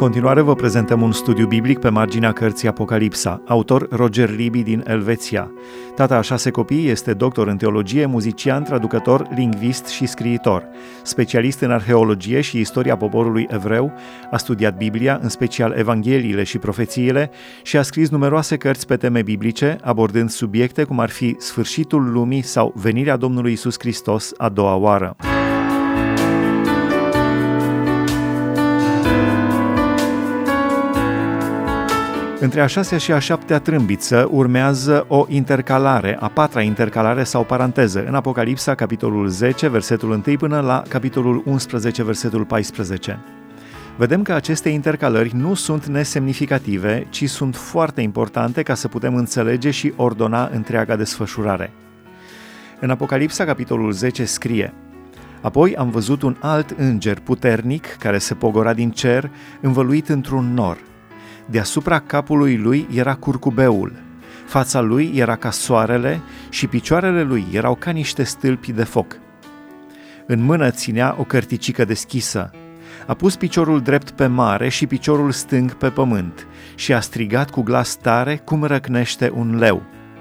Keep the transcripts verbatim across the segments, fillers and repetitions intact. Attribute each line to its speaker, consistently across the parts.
Speaker 1: continuare vă prezentăm un studiu biblic pe marginea cărții Apocalipsa, autor Roger Libby din Elveția. Tata a șase copii, este doctor în teologie, muzician, traducător, lingvist și scriitor. Specialist în arheologie și istoria poporului evreu, a studiat Biblia, în special Evangheliile și profețiile, și a scris numeroase cărți pe teme biblice, abordând subiecte cum ar fi sfârșitul lumii sau venirea Domnului Iisus Hristos a doua oară. Între a șasea și a șaptea trâmbiță urmează o intercalare, a patra intercalare sau paranteză, în Apocalipsa, capitolul zece, versetul unu până la capitolul unsprezece, versetul paisprezece. Vedem că aceste intercalări nu sunt nesemnificative, ci sunt foarte importante ca să putem înțelege și ordona întreaga desfășurare. În Apocalipsa, capitolul zece, scrie: Apoi am văzut un alt înger puternic care se pogora din cer, învăluit într-un nor. Deasupra capului lui era curcubeul, fața lui era ca soarele și picioarele lui erau ca niște stâlpi de foc. În mână ținea o cărticică deschisă. A pus piciorul drept pe mare și piciorul stâng pe pământ și a strigat cu glas tare cum răcnește un leu.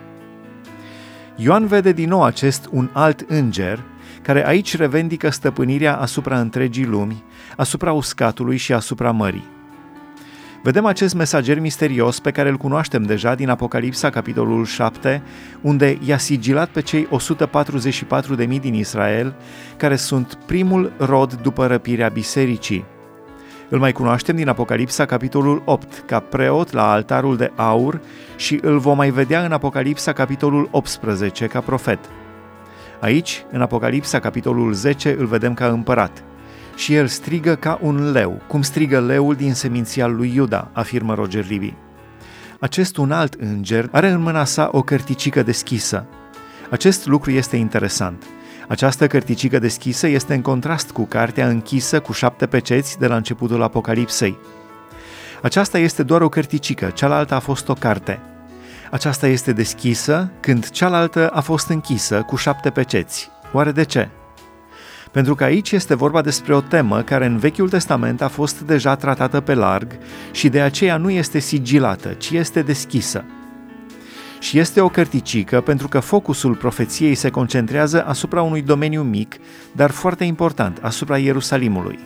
Speaker 1: Ioan vede din nou acest un alt înger, care aici revendică stăpânirea asupra întregii lumi, asupra uscatului și asupra mării. Vedem acest mesager misterios pe care îl cunoaștem deja din Apocalipsa, capitolul șapte, unde i-a sigilat pe cei o sută patruzeci și patru de mii din Israel, care sunt primul rod după răpirea bisericii. Îl mai cunoaștem din Apocalipsa, capitolul opt, ca preot la altarul de aur, și îl vom mai vedea în Apocalipsa, capitolul optsprezece, ca profet. Aici, în Apocalipsa, capitolul zece, îl vedem ca împărat. Și el strigă ca un leu, cum strigă leul din seminția lui Iuda, afirmă Roger Libby. Acest un alt înger are în mâna sa o cărticică deschisă. Acest lucru este interesant. Această cărticică deschisă este în contrast cu cartea închisă cu șapte peceți de la începutul Apocalipsei. Aceasta este doar o cărticică, cealaltă a fost o carte. Aceasta este deschisă, când cealaltă a fost închisă cu șapte peceți. Oare de ce? Pentru că aici este vorba despre o temă care în Vechiul Testament a fost deja tratată pe larg și de aceea nu este sigilată, ci este deschisă. Și este o cărticică pentru că focusul profeției se concentrează asupra unui domeniu mic, dar foarte important, asupra Ierusalimului.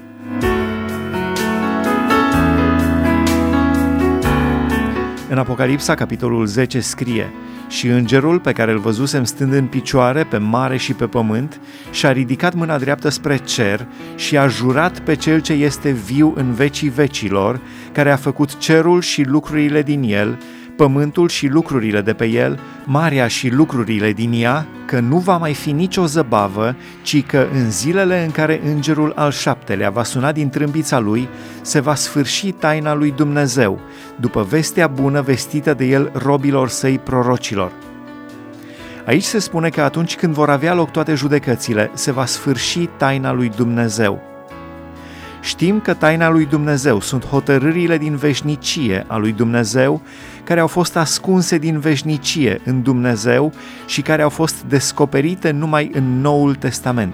Speaker 1: În Apocalipsa, capitolul zece, scrie: Și îngerul pe care îl văzusem stând în picioare pe mare și pe pământ și-a ridicat mâna dreaptă spre cer și a jurat pe cel ce este viu în vecii vecilor, care a făcut cerul și lucrurile din el, pământul și lucrurile de pe el, marea și lucrurile din ea, că nu va mai fi nicio zăbavă, ci că în zilele în care îngerul al șaptelea va suna din trâmbița lui, se va sfârși taina lui Dumnezeu, după vestea bună vestită de el robilor săi prorocilor. Aici se spune că atunci când vor avea loc toate judecățile, se va sfârși taina lui Dumnezeu. Știm că taina lui Dumnezeu sunt hotărârile din veșnicie a lui Dumnezeu, care au fost ascunse din veșnicie în Dumnezeu și care au fost descoperite numai în Noul Testament.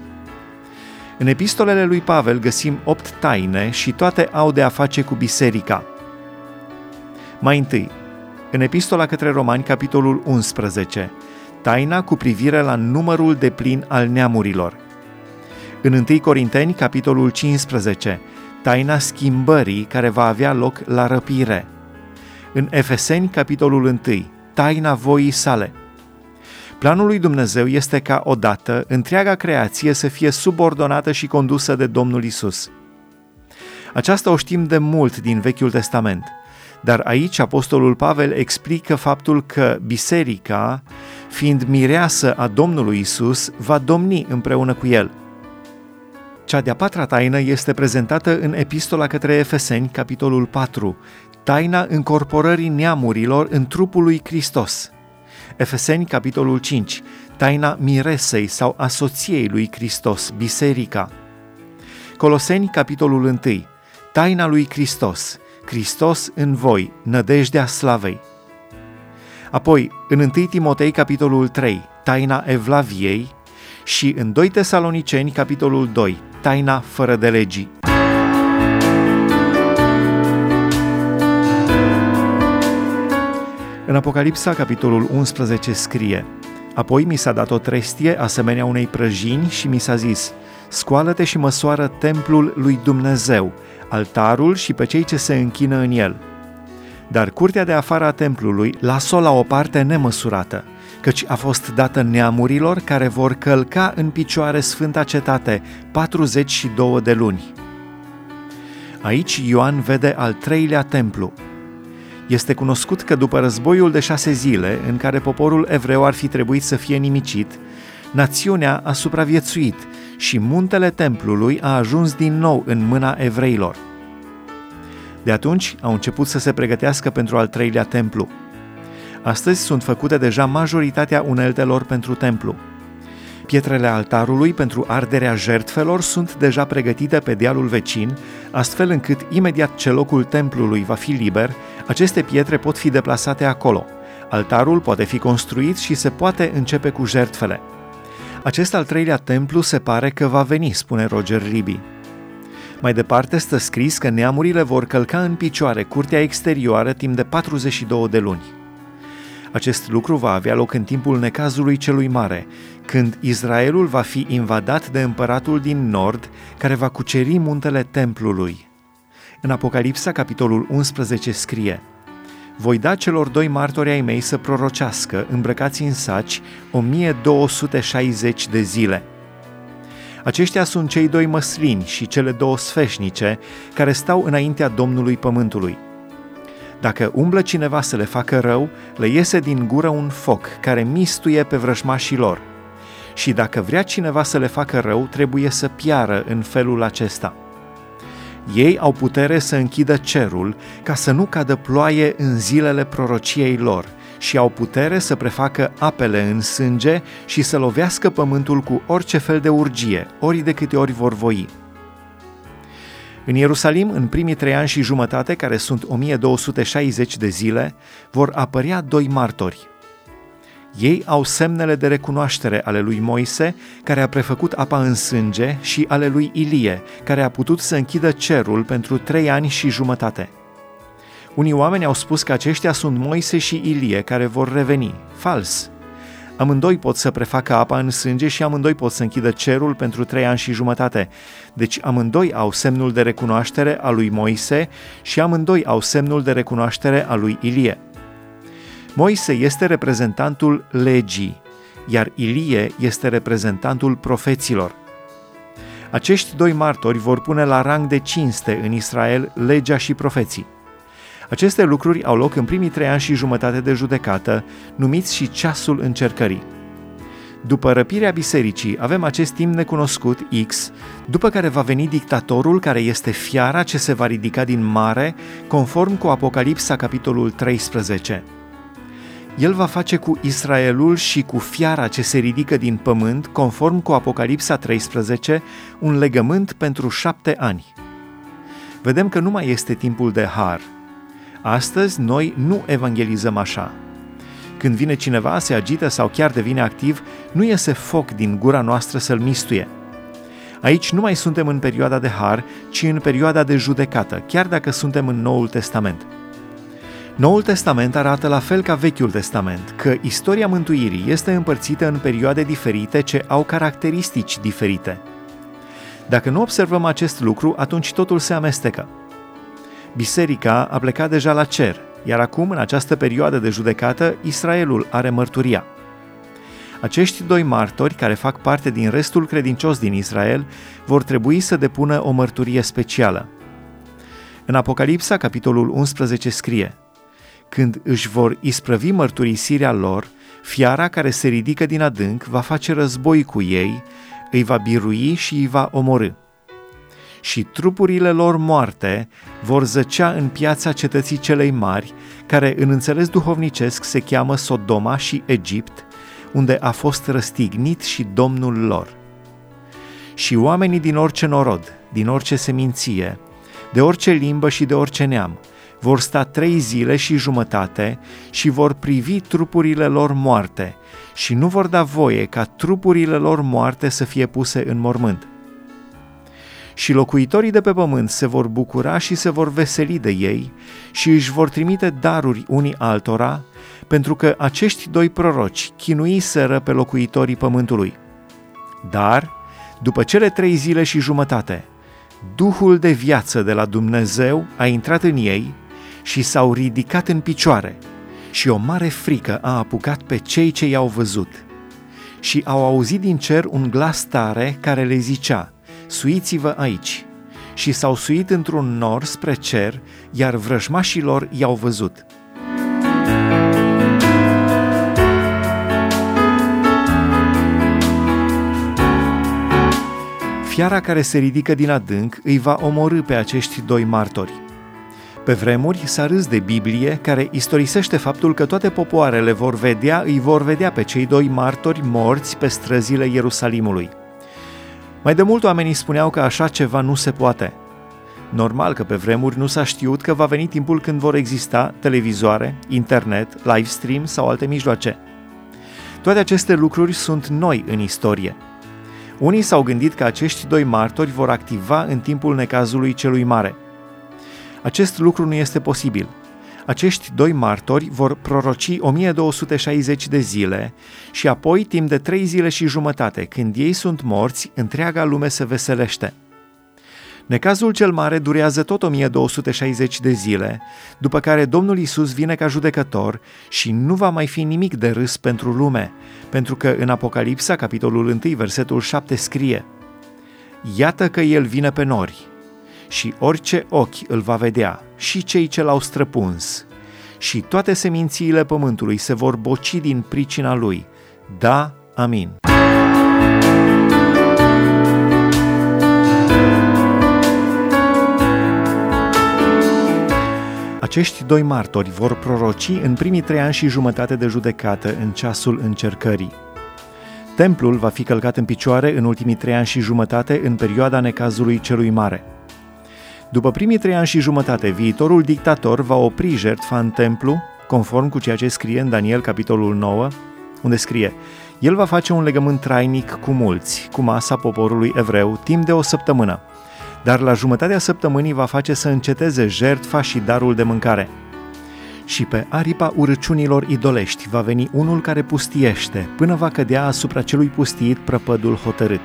Speaker 1: În epistolele lui Pavel găsim opt taine și toate au de a face cu biserica. Mai întâi, în epistola către Romani, capitolul unsprezece, taina cu privire la numărul deplin al neamurilor. În întâi Corinteni, capitolul cincisprezece, taina schimbării care va avea loc la răpire. În Efeseni, capitolul unu, taina voii sale. Planul lui Dumnezeu este ca odată întreaga creație să fie subordonată și condusă de Domnul Isus. Aceasta o știm de mult din Vechiul Testament, dar aici apostolul Pavel explică faptul că biserica, fiind mireasă a Domnului Isus, va domni împreună cu el. Cea de-a patra taină este prezentată în epistola către Efeseni, capitolul patru, taina încorporării neamurilor în trupul lui Hristos. Efeseni, capitolul cinci, taina miresei sau a soției lui Hristos, biserica. Coloseni, capitolul unu, taina lui Hristos, Hristos în voi, nădejdea slavei. Apoi, în întâi Timotei, capitolul trei, taina Evlaviei și în doi Tesaloniceni, capitolul doi, taina fără de legii. În Apocalipsa, capitolul unsprezece, scrie: Apoi mi s-a dat o trestie asemenea unei prăjini și mi s-a zis: scoală-te și măsoară templul lui Dumnezeu, altarul și pe cei ce se închină în el. Dar curtea de afară a templului las-o la o parte nemăsurată, căci a fost dată neamurilor care vor călca în picioare sfânta cetate patruzeci și două de luni. Aici Ioan vede al treilea templu. Este cunoscut că după războiul de șase zile, în care poporul evreu ar fi trebuit să fie nimicit, națiunea a supraviețuit și muntele templului a ajuns din nou în mâna evreilor. De atunci au început să se pregătească pentru al treilea templu. Astăzi sunt făcute deja majoritatea uneltelor pentru templu. Pietrele altarului pentru arderea jertfelor sunt deja pregătite pe dealul vecin, astfel încât imediat ce locul templului va fi liber, aceste pietre pot fi deplasate acolo. Altarul poate fi construit și se poate începe cu jertfele. Acest al treilea templu se pare că va veni, spune Roger Libby. Mai departe stă scris că neamurile vor călca în picioare curtea exterioară timp de patruzeci și două de luni. Acest lucru va avea loc în timpul necazului celui mare, când Israelul va fi invadat de împăratul din nord, care va cuceri muntele templului. În Apocalipsa, capitolul unsprezece, scrie: voi da celor doi martori ai mei să prorocească, îmbrăcați în saci, o mie două sute șaizeci de zile. Aceștia sunt cei doi măslini și cele două sfeșnice care stau înaintea Domnului Pământului. Dacă umblă cineva să le facă rău, le iese din gură un foc care mistuie pe vrăjmașii lor. Și dacă vrea cineva să le facă rău, trebuie să piară în felul acesta. Ei au putere să închidă cerul ca să nu cadă ploaie în zilele prorociei lor și au putere să prefacă apele în sânge și să lovească pământul cu orice fel de urgie, ori de câte ori vor voi. În Ierusalim, în primii trei ani și jumătate, care sunt o mie două sute șaizeci de zile, vor apărea doi martori. Ei au semnele de recunoaștere ale lui Moise, care a prefăcut apa în sânge, și ale lui Ilie, care a putut să închidă cerul pentru trei ani și jumătate. Unii oameni au spus că aceștia sunt Moise și Ilie, care vor reveni. Fals! Amândoi pot să prefacă apa în sânge și amândoi pot să închidă cerul pentru trei ani și jumătate. Deci amândoi au semnul de recunoaștere al lui Moise și amândoi au semnul de recunoaștere al lui Ilie. Moise este reprezentantul legii, iar Ilie este reprezentantul profeților. Acești doi martori vor pune la rang de cinste în Israel legea și profeții. Aceste lucruri au loc în primii trei ani și jumătate de judecată, numiți și ceasul încercării. După răpirea bisericii avem acest timp necunoscut, X, după care va veni dictatorul care este fiara ce se va ridica din mare, conform cu Apocalipsa, capitolul treisprezece. El va face cu Israelul și cu fiara ce se ridică din pământ, conform cu Apocalipsa treisprezece, un legământ pentru șapte ani. Vedem că nu mai este timpul de har. Astăzi noi nu evangelizăm așa. Când vine cineva, se agită sau chiar devine activ, nu iese foc din gura noastră să-l mistuie. Aici nu mai suntem în perioada de har, ci în perioada de judecată, chiar dacă suntem în Noul Testament. Noul Testament arată la fel ca Vechiul Testament, că istoria mântuirii este împărțită în perioade diferite ce au caracteristici diferite. Dacă nu observăm acest lucru, atunci totul se amestecă. Biserica a plecat deja la cer, iar acum, în această perioadă de judecată, Israelul are mărturia. Acești doi martori, care fac parte din restul credincios din Israel, vor trebui să depună o mărturie specială. În Apocalipsa, capitolul unsprezece, scrie: când își vor isprăvi mărturisirea lor, fiara care se ridică din adânc va face război cu ei, îi va birui și îi va omorî. Și trupurile lor moarte vor zăcea în piața cetății celei mari, care în înțeles duhovnicesc se cheamă Sodoma și Egipt, unde a fost răstignit și Domnul lor. Și oamenii din orice norod, din orice seminție, de orice limbă și de orice neam, vor sta trei zile și jumătate și vor privi trupurile lor moarte și nu vor da voie ca trupurile lor moarte să fie puse în mormânt. Și locuitorii de pe pământ se vor bucura și se vor veseli de ei și își vor trimite daruri unii altora, pentru că acești doi proroci chinuiseră pe locuitorii pământului. Dar, după cele trei zile și jumătate, Duhul de viață de la Dumnezeu a intrat în ei și s-au ridicat în picioare și o mare frică a apucat pe cei ce i-au văzut. Și au auzit din cer un glas tare care le zicea: suiți-vă aici! Și s-au suit într-un nor spre cer, iar vrăjmașii lor i-au văzut. Fiara care se ridică din adânc îi va omorî pe acești doi martori. Pe vremuri s-a râs de Biblie, care istorisește faptul că toate popoarele vor vedea, îi vor vedea pe cei doi martori morți pe străzile Ierusalimului. Mai de mult oamenii spuneau că așa ceva nu se poate. Normal că pe vremuri nu s-a știut că va veni timpul când vor exista televizoare, internet, live stream sau alte mijloace. Toate aceste lucruri sunt noi în istorie. Unii s-au gândit că acești doi martori vor activa în timpul necazului celui mare. Acest lucru nu este posibil. Acești doi martori vor proroci o mie două sute șaizeci de zile și apoi, timp de trei zile și jumătate, când ei sunt morți, întreaga lume se veselește. Necazul cel mare durează tot o mie două sute șaizeci de zile, după care Domnul Iisus vine ca judecător și nu va mai fi nimic de râs pentru lume, pentru că în Apocalipsa, capitolul unu, versetul șapte scrie: iată că El vine pe nori și orice ochi îl va vedea, și cei ce l-au străpuns, și toate semințiile pământului se vor boci din pricina Lui. Da, amin. Acești doi martori vor proroci în primii trei ani și jumătate de judecată în ceasul încercării. Templul va fi călcat în picioare în ultimii trei ani și jumătate în perioada necazului celui mare. După primii trei ani și jumătate, viitorul dictator va opri jertfa în templu, conform cu ceea ce scrie în Daniel, capitolul nouă, unde scrie: El va face un legământ trainic cu mulți, cu masa poporului evreu, timp de o săptămână, dar la jumătatea săptămânii va face să înceteze jertfa și darul de mâncare. Și pe aripa urăciunilor idolești va veni unul care pustiește, până va cădea asupra celui pustiit prăpădul hotărât.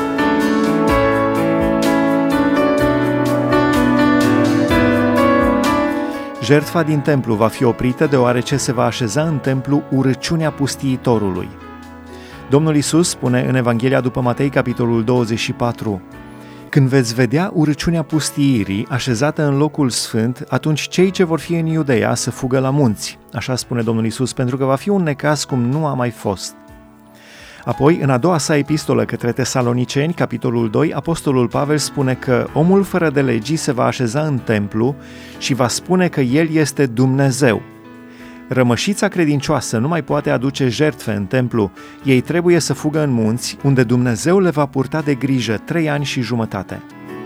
Speaker 1: Jertfa din templu va fi oprită deoarece se va așeza în templu urăciunea pustiitorului. Domnul Iisus spune în Evanghelia după Matei, capitolul douăzeci și patru: când veți vedea urăciunea pustiirii așezată în locul sfânt, atunci cei ce vor fi în Iudeea să fugă la munți, așa spune Domnul Iisus, pentru că va fi un necaz cum nu a mai fost. Apoi, în a doua sa epistolă către Tesaloniceni, capitolul doi, apostolul Pavel spune că omul fără de legii se va așeza în templu și va spune că el este Dumnezeu. Rămășița credincioasă nu mai poate aduce jertfe în templu, ei trebuie să fugă în munți, unde Dumnezeu le va purta de grijă trei ani și jumătate.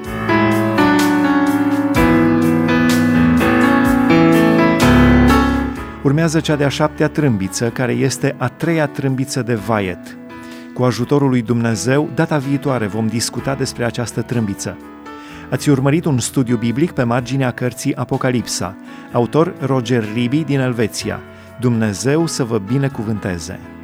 Speaker 1: Urmează cea de-a șaptea trâmbiță, care este a treia trâmbiță de vaiet. Cu ajutorul lui Dumnezeu, data viitoare vom discuta despre această trâmbiță. Ați urmărit un studiu biblic pe marginea cărții Apocalipsa, autor Roger Libby din Elveția. Dumnezeu să vă binecuvânteze!